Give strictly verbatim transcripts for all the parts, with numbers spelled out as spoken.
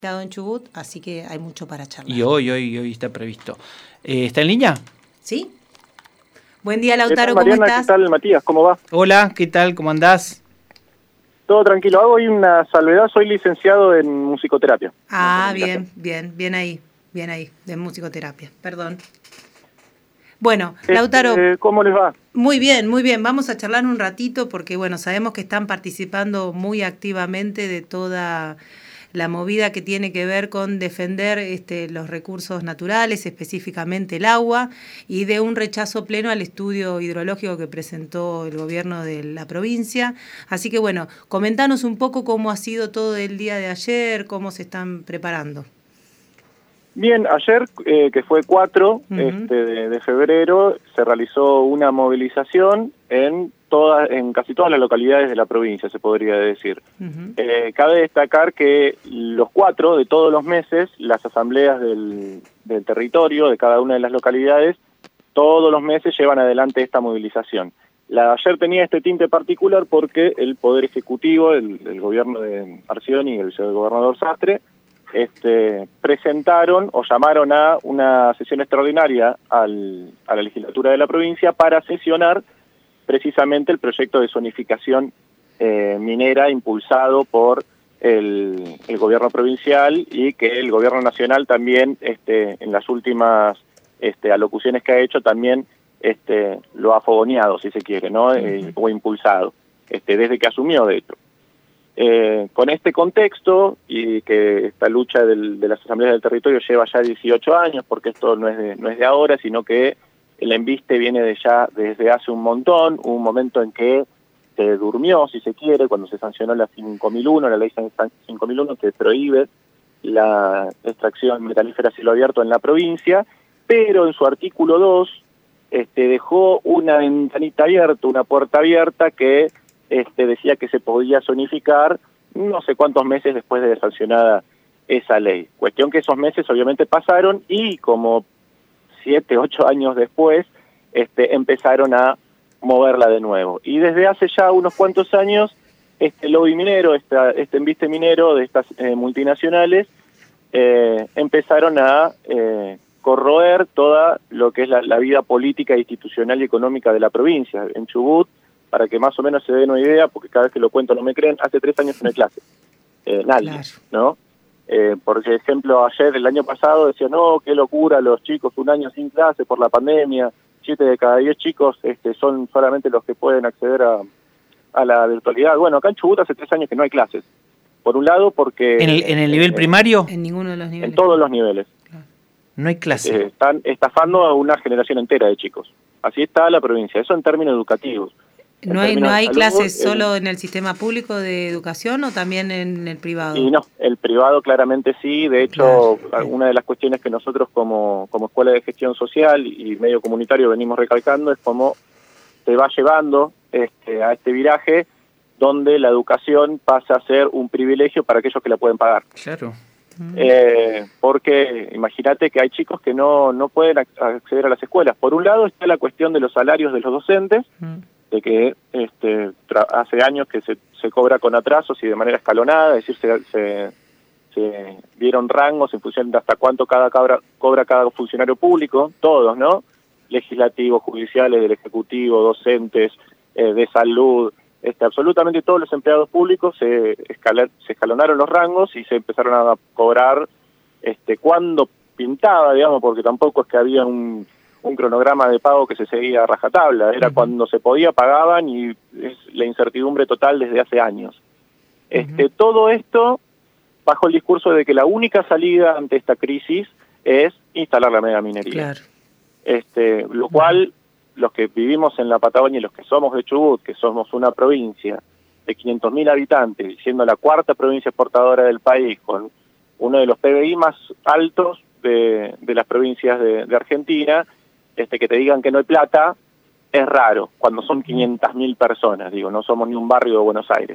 en Chubut, así que hay mucho para charlar. Y hoy, hoy, hoy está previsto. Eh, ¿Está en línea? Sí. Buen día, Lautaro, ¿Qué tal, ¿cómo Mariana? estás? ¿Qué tal, Matías? ¿Cómo va? Hola, ¿qué tal? ¿Cómo andás? Todo tranquilo. Hago hoy una salvedad. Soy licenciado en musicoterapia. Ah, bien, bien, bien ahí, bien ahí, de musicoterapia, perdón. Bueno, Lautaro, Eh, ¿Cómo les va? muy bien, muy bien. Vamos a charlar un ratito porque, bueno, sabemos que están participando muy activamente de toda la movida que tiene que ver con defender este, los recursos naturales, específicamente el agua, y de un rechazo pleno al estudio hidrológico que presentó el gobierno de la provincia. Así que, bueno, comentanos un poco cómo ha sido todo el día de ayer, cómo se están preparando. Bien, ayer, eh, que fue cuatro Uh-huh. este, de, de febrero, se realizó una movilización en todas, en casi todas las localidades de la provincia, se podría decir. Uh-huh. Eh, cabe destacar que los cuatro de todos los meses, las asambleas del, del territorio de cada una de las localidades, todos los meses llevan adelante esta movilización. La de ayer tenía este tinte particular porque el Poder Ejecutivo, el, el gobierno de Arcioni y el vicegobernador Sastre, Este, presentaron o llamaron a una sesión extraordinaria al, a la legislatura de la provincia para sesionar precisamente el proyecto de zonificación eh, minera impulsado por el, el gobierno provincial y que el gobierno nacional también este, en las últimas este, alocuciones que ha hecho también este, lo ha fogoneado, si se quiere, ¿no? Eh, o impulsado, este, desde que asumió, de hecho. Eh, con este contexto y que esta lucha del, de las asambleas del territorio lleva ya dieciocho años, porque esto no es de, no es de ahora, sino que el embiste viene de ya desde hace un montón, un momento en que se durmió, si se quiere, cuando se sancionó la cinco mil uno, la ley cinco mil uno que prohíbe la extracción metalífera a cielo abierto en la provincia, pero en su artículo dos este, dejó una ventanita abierta, una puerta abierta que Este, decía que se podía zonificar no sé cuántos meses después de sancionada esa ley. Cuestión que esos meses obviamente pasaron y como siete, ocho años después este, empezaron a moverla de nuevo. Y desde hace ya unos cuantos años este lobby minero, esta, este embiste minero de estas eh, multinacionales eh, empezaron a eh, corroer toda lo que es la, la vida política, institucional y económica de la provincia. En Chubut, para que más o menos se den una idea, porque cada vez que lo cuento no me creen, hace tres años que no hay clases. Eh, nadie, claro. ¿No? Eh, por ejemplo, ayer, el año pasado, decía, no, qué locura, los chicos, un año sin clase por la pandemia, siete de cada diez chicos este, son solamente los que pueden acceder a, a la virtualidad. Bueno, acá en Chubut hace tres años que no hay clases. Por un lado, porque... ¿En el, en el nivel eh, primario? En ninguno de los niveles. En todos los niveles. Claro. No hay clase. Eh, están estafando a una generación entera de chicos. Así está la provincia, eso en términos educativos. ¿No hay, no hay clases solo en el sistema público de educación o también en el privado? Y no, el privado claramente sí. De hecho, claro. Una de las cuestiones que nosotros como, como Escuela de Gestión Social y medio comunitario venimos recalcando es cómo se va llevando este, a este viraje donde la educación pasa a ser un privilegio para aquellos que la pueden pagar. Claro. Eh, porque imagínate que hay chicos que no, no pueden acceder a las escuelas. Por un lado está la cuestión de los salarios de los docentes, mm. de que este, hace años que se, se cobra con atrasos y de manera escalonada, es decir, se, se, se dieron rangos en función de hasta cuánto cada cabra, cobra cada funcionario público, todos, ¿no? Legislativos, judiciales, del Ejecutivo, docentes, eh, de salud, este, absolutamente todos los empleados públicos se, escalar, se escalonaron los rangos y se empezaron a cobrar este, cuando pintaba, digamos, porque tampoco es que había un... un cronograma de pago que se seguía a rajatabla, era uh-huh. cuando se podía pagaban y es la incertidumbre total desde hace años. Este, uh-huh. Todo esto bajo el discurso de que la única salida ante esta crisis es instalar la megaminería. Claro. Este, lo cual uh-huh. los que vivimos en la Patagonia y los que somos de Chubut, que somos una provincia de quinientos mil habitantes, siendo la cuarta provincia exportadora del país, con uno de los P B I más altos de, de las provincias de, de Argentina, Este, que te digan que no hay plata, es raro, cuando son quinientas mil personas, digo, no somos ni un barrio de Buenos Aires.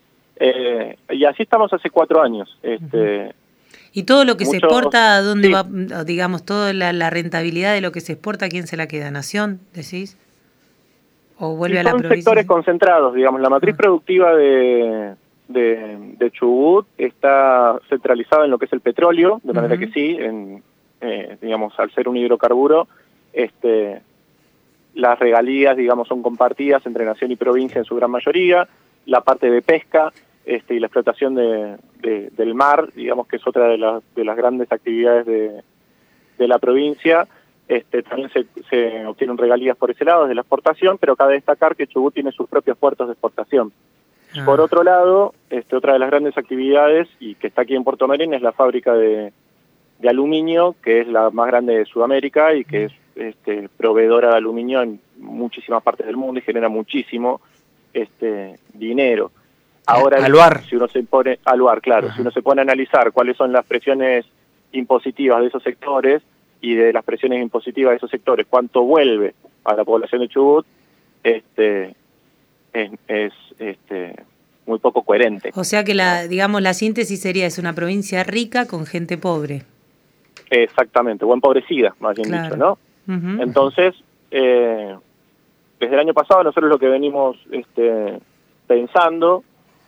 Eh, y así estamos hace cuatro años. Este, ¿Y todo lo que muchos, se exporta, dónde sí. va, digamos, toda la, la rentabilidad de lo que se exporta, quién se la queda? ¿Nación, decís? ¿O vuelve y a la son provincia? Sectores concentrados, digamos, la matriz ah. productiva de, de, de Chubut está centralizado en lo que es el petróleo, de manera uh-huh. que sí, en, eh, digamos, al ser un hidrocarburo, este, las regalías, digamos, son compartidas entre nación y provincia en su gran mayoría. La parte de pesca este, y la explotación de, de, del mar, digamos que es otra de las, de las grandes actividades de, de la provincia. Este, también se, se obtienen regalías por ese lado, desde la exportación, pero cabe destacar que Chubut tiene sus propios puertos de exportación. Ah. Por otro lado, este, otra de las grandes actividades, y que está aquí en Puerto Madryn, es la fábrica de, de aluminio, que es la más grande de Sudamérica y que es este, proveedora de aluminio en muchísimas partes del mundo y genera muchísimo este, dinero. Ahora, Aluar. si uno se pone, Aluar, claro, Ajá. si uno se pone a analizar cuáles son las presiones impositivas de esos sectores, y de las presiones impositivas de esos sectores, cuánto vuelve a la población de Chubut, este, es, es este, muy poco coherente. O sea que la, digamos, la síntesis sería, es una provincia rica con gente pobre. Exactamente, o empobrecida, más bien claro. dicho, ¿no? Uh-huh. Entonces, eh, desde el año pasado nosotros lo que venimos este, pensando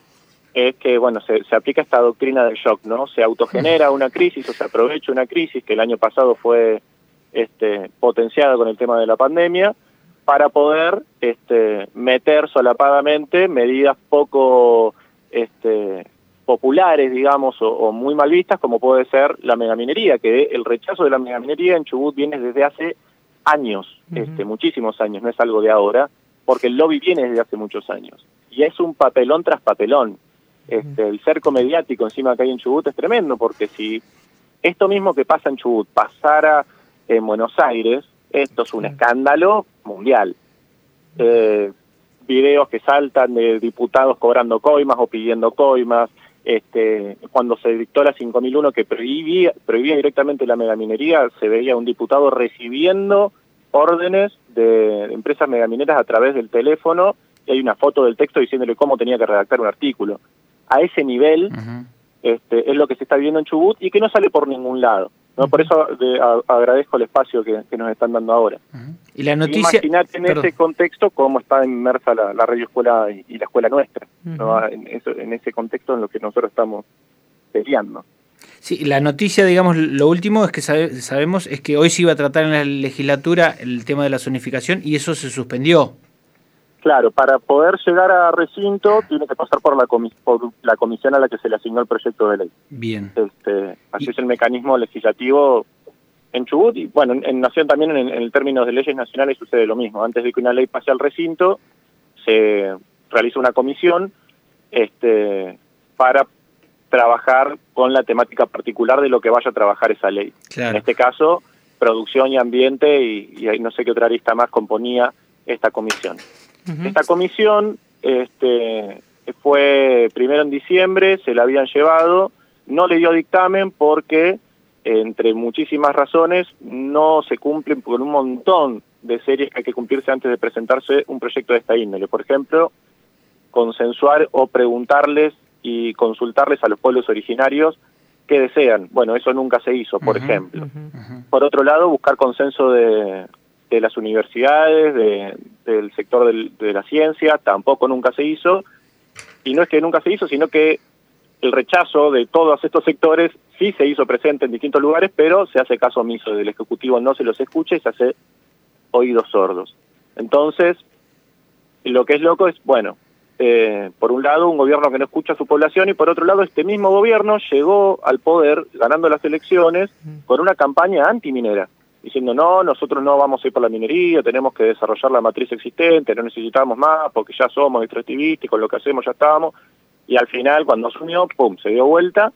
es que, bueno, se, se aplica esta doctrina del shock, ¿no? Se autogenera una crisis o se aprovecha una crisis que el año pasado fue este, potenciada con el tema de la pandemia para poder este, meter solapadamente medidas poco este, populares, digamos, o, o muy mal vistas, como puede ser la megaminería, que el rechazo de la megaminería en Chubut viene desde hace años, uh-huh. este, muchísimos años, no es algo de ahora, porque el lobby viene desde hace muchos años. Y es un papelón tras papelón. Este, el cerco mediático encima que hay en Chubut es tremendo, porque si esto mismo que pasa en Chubut pasara en Buenos Aires, esto es un escándalo mundial. Eh, videos que saltan de diputados cobrando coimas o pidiendo coimas, este, cuando se dictó la cinco mil uno que prohibía, prohibía directamente la megaminería, se veía un diputado recibiendo órdenes de empresas megamineras a través del teléfono, y hay una foto del texto diciéndole cómo tenía que redactar un artículo. A ese nivel uh-huh. este, es lo que se está viviendo en Chubut y que no sale por ningún lado, ¿no? Uh-huh. Por eso de, a, agradezco el espacio que, que nos están dando ahora. Uh-huh. Y la noticia... Imaginate en Perdón. ese contexto cómo está inmersa la, la radio escuela y, y la escuela nuestra, uh-huh. ¿no? en, eso, en ese contexto en lo que nosotros estamos peleando. Sí, la noticia, digamos, lo último es que sabe, sabemos es que hoy se iba a tratar en la legislatura el tema de la zonificación y eso se suspendió. Claro, para poder llegar a recinto tiene que pasar por la, comis por la comisión a la que se le asignó el proyecto de ley. Bien. Este, así y... es el mecanismo legislativo en Chubut y, bueno, en, en Nación también en, en el términos de leyes nacionales sucede lo mismo. Antes de que una ley pase al recinto, se realiza una comisión este, para trabajar con la temática particular de lo que vaya a trabajar esa ley. Claro. En este caso, producción y ambiente y, y ahí no sé qué otra arista más componía esta comisión. Uh-huh. Esta comisión este, fue primero en diciembre, se la habían llevado, no le dio dictamen porque, entre muchísimas razones, no se cumplen con un montón de series que hay que cumplirse antes de presentarse un proyecto de esta índole. Por ejemplo, consensuar o preguntarles y consultarles a los pueblos originarios qué desean. Bueno, eso nunca se hizo, por uh-huh, ejemplo. Uh-huh. Por otro lado, buscar consenso de... de las universidades, de, del sector del, de la ciencia, tampoco nunca se hizo, y no es que nunca se hizo, sino que el rechazo de todos estos sectores sí se hizo presente en distintos lugares, pero se hace caso omiso, del Ejecutivo no se los escucha y se hace oídos sordos. Entonces, lo que es loco es, bueno, eh, por un lado un gobierno que no escucha a su población y por otro lado este mismo gobierno llegó al poder, ganando las elecciones, con una campaña antiminera, diciendo no, nosotros no vamos a ir por la minería, tenemos que desarrollar la matriz existente, no necesitamos más porque ya somos extractivistas y con lo que hacemos ya estamos, y al final cuando asumió, pum, se dio vuelta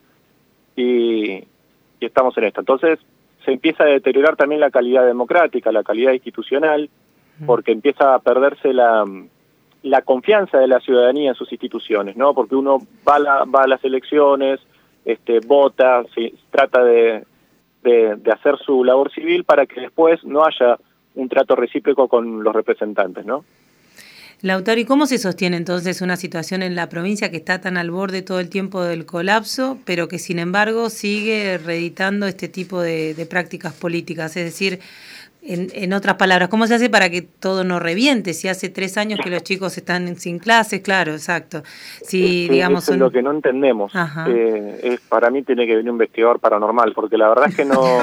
y, y estamos en esto. Entonces se empieza a deteriorar también la calidad democrática, la calidad institucional, porque empieza a perderse la, la confianza de la ciudadanía en sus instituciones, ¿no? Porque uno va a, la, va a las elecciones, este, vota, se trata de De, de hacer su labor civil para que después no haya un trato recíproco con los representantes, ¿no? Lautaro, ¿y cómo se sostiene entonces una situación en la provincia que está tan al borde todo el tiempo del colapso, pero que sin embargo sigue reeditando este tipo de, de prácticas políticas? Es decir, En, en otras palabras, ¿cómo se hace para que todo no reviente? Si hace tres años que los chicos están sin clases, claro, exacto. Si, es que digamos, eso son... es lo que no entendemos. Eh, es, para mí tiene que venir un investigador paranormal, porque la verdad es que no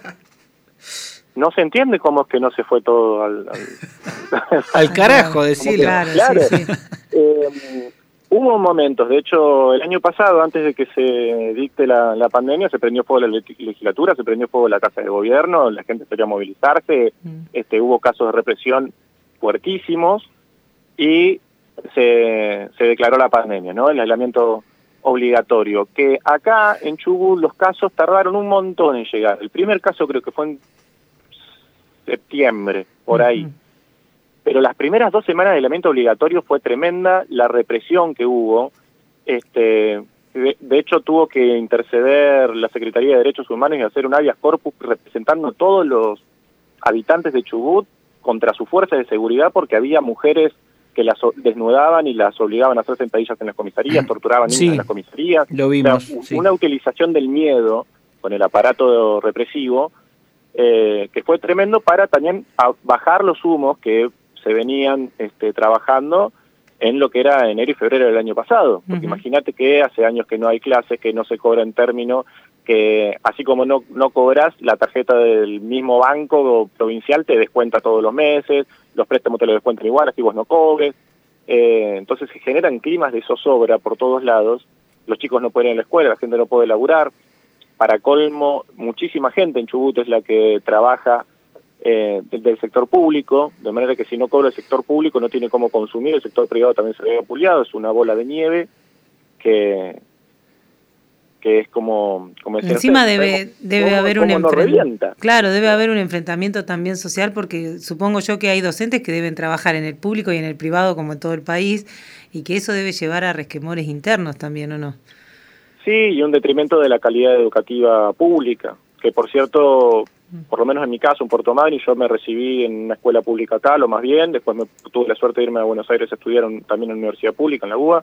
no se entiende cómo es que no se fue todo al... Al, al carajo, decirlo. Claro, claro. Sí, sí. Eh, hubo momentos, de hecho, el año pasado, antes de que se dicte la, la pandemia, se prendió fuego la legislatura, se prendió fuego la Casa de Gobierno, la gente quería movilizarse, mm. este, hubo casos de represión fuertísimos y se, se declaró la pandemia, ¿no? El aislamiento obligatorio, que acá en Chubut los casos tardaron un montón en llegar. El primer caso creo que fue en septiembre, por ahí. Uh-huh. Pero las primeras dos semanas de aislamiento obligatorio fue tremenda la represión que hubo. Este, de, de hecho, tuvo que interceder la Secretaría de Derechos Humanos y hacer un habeas corpus representando a todos los habitantes de Chubut contra su fuerza de seguridad, porque había mujeres que las desnudaban y las obligaban a hacer sentadillas en las comisarías, torturaban niños sí, en las comisarías. Lo vimos. O sea, sí. Una utilización del miedo con el aparato represivo eh, que fue tremendo para también bajar los humos que se venían este, trabajando en lo que era enero y febrero del año pasado. Porque uh-huh. imagínate que hace años que no hay clases, que no se cobra en término, que así como no, no cobras, la tarjeta del mismo banco provincial te descuenta todos los meses, los préstamos te lo descuentan igual, así vos no cobres. Eh, entonces se generan climas de zozobra por todos lados, los chicos no pueden ir a la escuela, la gente no puede laburar. Para colmo, muchísima gente en Chubut es la que trabaja Eh, del, del sector público, de manera que si no cobra el sector público no tiene cómo consumir, el sector privado también se ve apuleado, es una bola de nieve que que es como, como encima usted, debe debe cómo, haber un enfrentamiento, claro, debe haber un enfrentamiento también social, porque supongo yo que hay docentes que deben trabajar en el público y en el privado como en todo el país, y que eso debe llevar a resquemores internos también, ¿o no? Sí, y un detrimento de la calidad educativa pública, que por cierto, por lo menos en mi caso, en Puerto Madryn, yo me recibí en una escuela pública acá, lo más bien, después me tuve la suerte de irme a Buenos Aires a estudiar un, también en una universidad pública, en la U B A,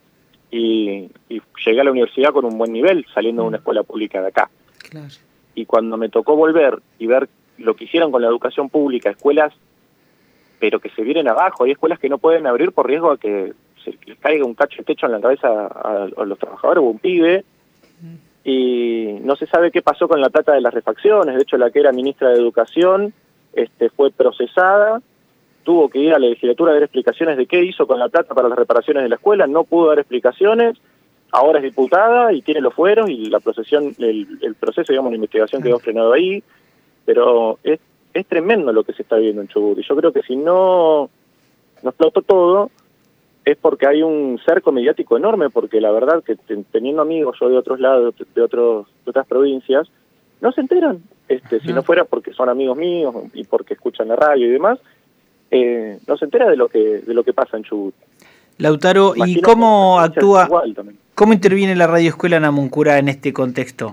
y, y llegué a la universidad con un buen nivel, saliendo de una escuela pública de acá. Claro. Y cuando me tocó volver y ver lo que hicieron con la educación pública, escuelas, pero que se vienen abajo, hay escuelas que no pueden abrir por riesgo a que se les caiga un cacho de techo en la cabeza a, a los trabajadores o un pibe, y no se sabe qué pasó con la plata de las refacciones. De hecho, la que era ministra de Educación este, fue procesada, tuvo que ir a la legislatura a dar explicaciones de qué hizo con la plata para las reparaciones de la escuela, no pudo dar explicaciones, ahora es diputada y tiene los fueros y la procesión, el, el proceso, digamos, la investigación quedó frenado ahí, pero es, es tremendo lo que se está viendo en Chubut, y yo creo que si no, no explotó todo, es porque hay un cerco mediático enorme, porque la verdad que teniendo amigos yo de otros lados, de otros de otras provincias, no se enteran, este, si no fuera porque son amigos míos y porque escuchan la radio y demás, eh, no se entera de lo que de lo que pasa en Chubut. Lautaro, Imagino ¿y cómo actúa, cómo interviene la Radio Escuela Namuncurá en este contexto?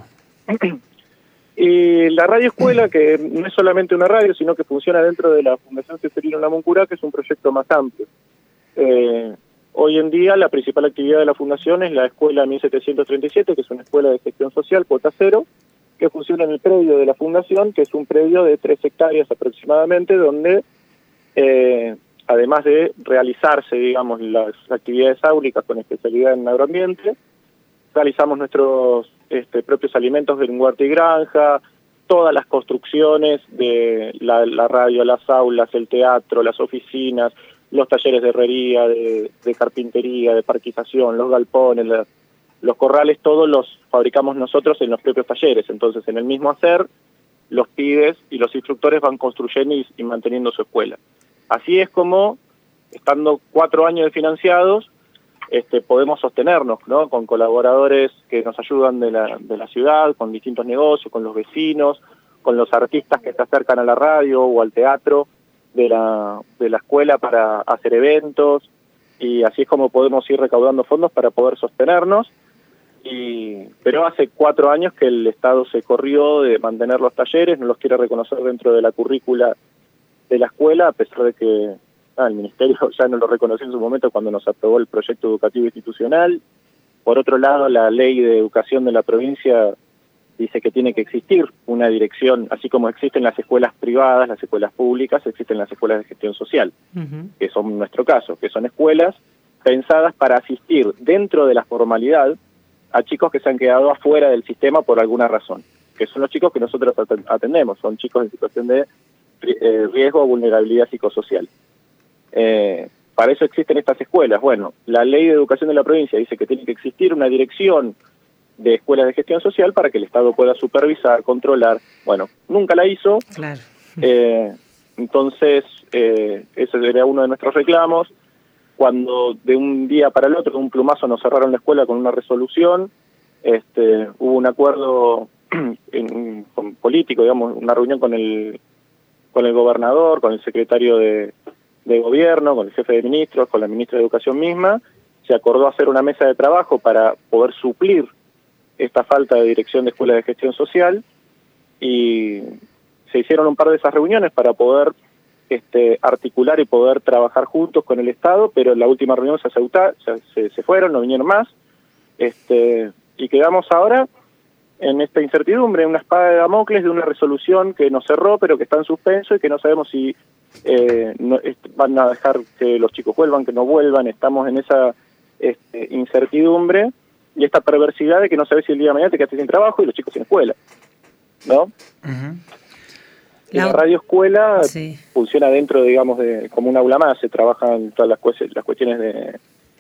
Y la Radio Escuela, que no es solamente una radio, sino que funciona dentro de la Fundación Ceferino Namuncurá, que es un proyecto más amplio. Eh, hoy en día la principal actividad de la Fundación es la Escuela mil setecientos treinta y siete, que es una escuela de gestión social, cuota cero, que funciona en el predio de la Fundación, que es un predio de tres hectáreas aproximadamente, donde eh, además de realizarse, digamos, las actividades áulicas con especialidad en agroambiente, realizamos nuestros este, propios alimentos de huerta y granja, todas las construcciones de la, la radio, las aulas, el teatro, las oficinas, los talleres de herrería, de, de carpintería, de parquización, los galpones, la, los corrales, todos los fabricamos nosotros en los propios talleres. Entonces, en el mismo hacer, los pibes y los instructores van construyendo y, y manteniendo su escuela. Así es como, estando cuatro años de financiados, este, podemos sostenernos, ¿no? Con colaboradores que nos ayudan de la, de la ciudad, con distintos negocios, con los vecinos, con los artistas que se acercan a la radio o al teatro de la, de la escuela para hacer eventos, y así es como podemos ir recaudando fondos para poder sostenernos. Y, pero hace cuatro años que el Estado se corrió de mantener los talleres, no los quiere reconocer dentro de la currícula de la escuela, a pesar de que ah, el Ministerio ya no lo reconoció en su momento cuando nos aprobó el proyecto educativo institucional. Por otro lado, la ley de educación de la provincia dice que tiene que existir una dirección, así como existen las escuelas privadas, las escuelas públicas, existen las escuelas de gestión social, uh-huh. que son nuestro caso, que son escuelas pensadas para asistir dentro de la formalidad a chicos que se han quedado afuera del sistema por alguna razón, que son los chicos que nosotros atendemos, son chicos en situación de eh, riesgo o vulnerabilidad psicosocial. Eh, para eso existen estas escuelas. Bueno, la ley de educación de la provincia dice que tiene que existir una dirección de escuelas de gestión social para que el Estado pueda supervisar, controlar. Bueno, nunca la hizo. Claro. Eh, entonces, eh, ese era uno de nuestros reclamos. Cuando de un día para el otro, de un plumazo, nos cerraron la escuela con una resolución, este, hubo un acuerdo en, con político, digamos, una reunión con el con el gobernador, con el secretario de, de gobierno, con el jefe de ministros, con la ministra de Educación misma. Se acordó hacer una mesa de trabajo para poder suplir esta falta de dirección de escuelas de gestión social, y se hicieron un par de esas reuniones para poder Este, articular y poder trabajar juntos con el Estado, pero en la última reunión se, aseuta, se, se fueron, no vinieron más, este, y quedamos ahora en esta incertidumbre, una espada de Damocles de una resolución que nos cerró, pero que está en suspenso y que no sabemos si eh, no, van a dejar que los chicos vuelvan, que no vuelvan. Estamos en esa este, incertidumbre y esta perversidad de que no sabes si el día de mañana te quedaste sin trabajo y los chicos sin escuela, ¿no? Uh-huh. La, la radio escuela sí. funciona dentro, digamos, de como un aula más. Se trabajan todas las, cu- las cuestiones de,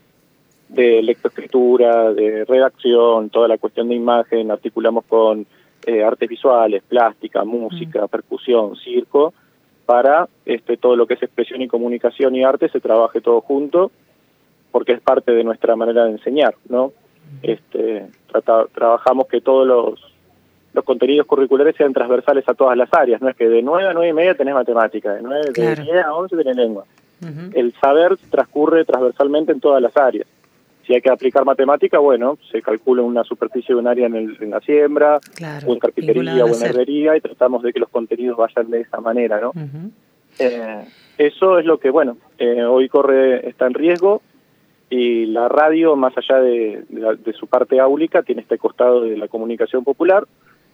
de lectoescritura, de redacción, toda la cuestión de imagen. Articulamos con eh, artes visuales, plástica, música, mm. percusión, circo, para este todo lo que es expresión y comunicación y arte se trabaje todo junto, porque es parte de nuestra manera de enseñar, ¿no? Mm. Este trata, trabajamos que todos los los contenidos curriculares sean transversales a todas las áreas, no es que de nueve a nueve y media tenés matemática, de nueve claro. de diez a once tenés lengua. Uh-huh. El saber transcurre transversalmente en todas las áreas. Si hay que aplicar matemática, bueno, se calcula una superficie de un área en, el, en la siembra, claro. o en carpintería o en herrería, y tratamos de que los contenidos vayan de esa manera, ¿no? Uh-huh. Eh, eso es lo que, bueno, eh, hoy corre, está en riesgo, y la radio, más allá de, de, de su parte áulica, tiene este costado de la comunicación popular,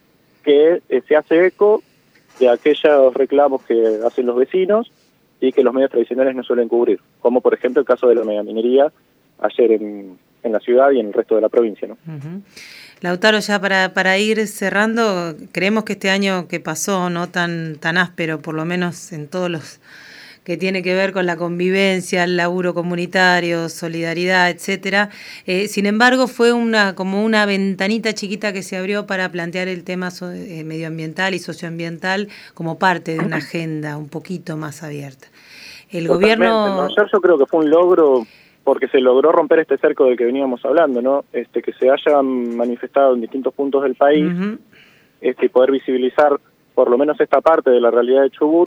que eh, se hace eco de aquellos reclamos que hacen los vecinos y que los medios tradicionales no suelen cubrir, como por ejemplo el caso de la megaminería ayer en, en la ciudad y en el resto de la provincia, ¿no? Uh-huh. Lautaro, ya para, para ir cerrando, creemos que este año que pasó, no tan, tan áspero, por lo menos en todos los que tiene que ver con la convivencia, el laburo comunitario, solidaridad, etcétera. Eh, sin embargo, fue una como una ventanita chiquita que se abrió para plantear el tema so, eh, medioambiental y socioambiental como parte de una agenda un poquito más abierta. El Totalmente, gobierno... ¿no? Yo, yo creo que fue un logro porque se logró romper este cerco del que veníamos hablando, ¿no? Este, que se hayan manifestado en distintos puntos del país, uh-huh. este, y poder visibilizar por lo menos esta parte de la realidad de Chubut.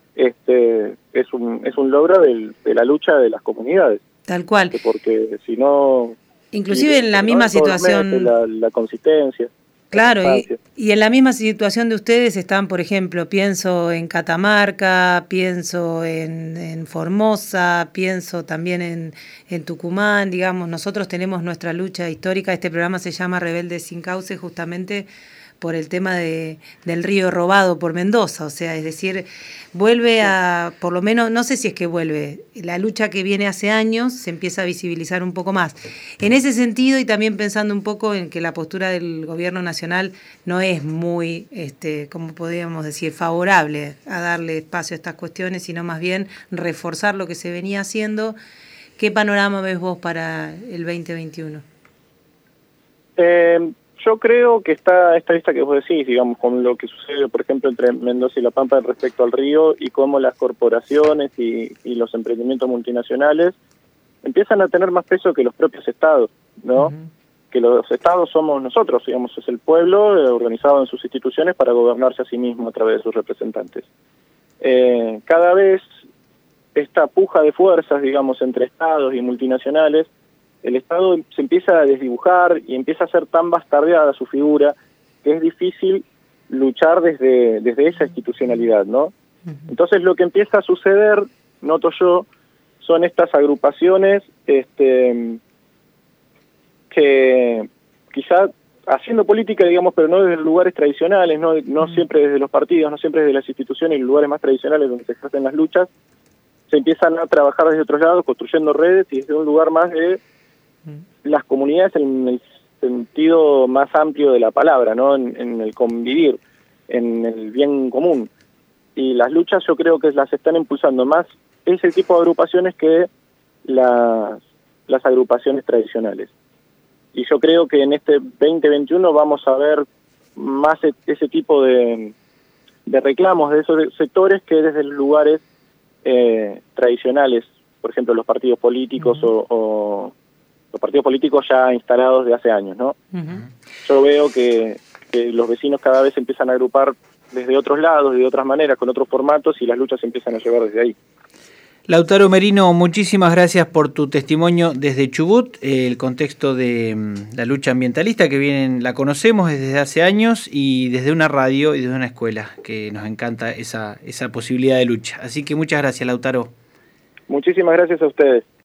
Este es un es un logro del, de la lucha de las comunidades. Tal cual. Porque si no... Inclusive y, en la misma situación... Meses, la, la consistencia. Claro, y, y en la misma situación de ustedes están, por ejemplo, pienso en Catamarca, pienso en, en Formosa, pienso también en, en Tucumán, digamos, nosotros tenemos nuestra lucha histórica. Este programa se llama Rebeldes sin Cauce, justamente por el tema de del río robado por Mendoza, o sea, es decir, vuelve a, por lo menos, no sé si es que vuelve, la lucha que viene hace años se empieza a visibilizar un poco más. En ese sentido, y también pensando un poco en que la postura del gobierno nacional no es muy, este, como podríamos decir, favorable a darle espacio a estas cuestiones, sino más bien reforzar lo que se venía haciendo. ¿Qué panorama ves vos para el veinte veintiuno? Eh... Yo creo que está esta lista que vos decís, digamos, con lo que sucede, por ejemplo, entre Mendoza y La Pampa respecto al río, y cómo las corporaciones y, y los emprendimientos multinacionales empiezan a tener más peso que los propios estados, ¿no? Uh-huh. Que los estados somos nosotros, digamos, es el pueblo eh, organizado en sus instituciones para gobernarse a sí mismo a través de sus representantes. Eh, cada vez esta puja de fuerzas, digamos, entre estados y multinacionales, el Estado se empieza a desdibujar y empieza a ser tan bastardeada su figura que es difícil luchar desde, desde esa institucionalidad, ¿no? Entonces lo que empieza a suceder, noto yo, son estas agrupaciones este, que quizá haciendo política, digamos, pero no desde lugares tradicionales, no, no mm. siempre desde los partidos, no siempre desde las instituciones y lugares más tradicionales donde se ejercen las luchas, se empiezan a trabajar desde otros lados, construyendo redes y desde un lugar más de mm. las comunidades en el sentido más amplio de la palabra, ¿no? En, en el convivir, en el bien común. Y las luchas yo creo que las están impulsando más ese tipo de agrupaciones que las, las agrupaciones tradicionales. Y yo creo que en este veinte veintiuno vamos a ver más e- ese tipo de, de reclamos de esos sectores que desde los lugares eh, tradicionales, por ejemplo los partidos políticos uh-huh. o, o los partidos políticos ya instalados de hace años, ¿no? Uh-huh. Yo veo que, que los vecinos cada vez empiezan a agrupar desde otros lados, de otras maneras, con otros formatos, y las luchas se empiezan a llevar desde ahí. Lautaro Merino, muchísimas gracias por tu testimonio desde Chubut. El contexto de la lucha ambientalista que vienen, la conocemos desde hace años y desde una radio y desde una escuela, que nos encanta esa, esa posibilidad de lucha. Así que muchas gracias, Lautaro. Muchísimas gracias a ustedes.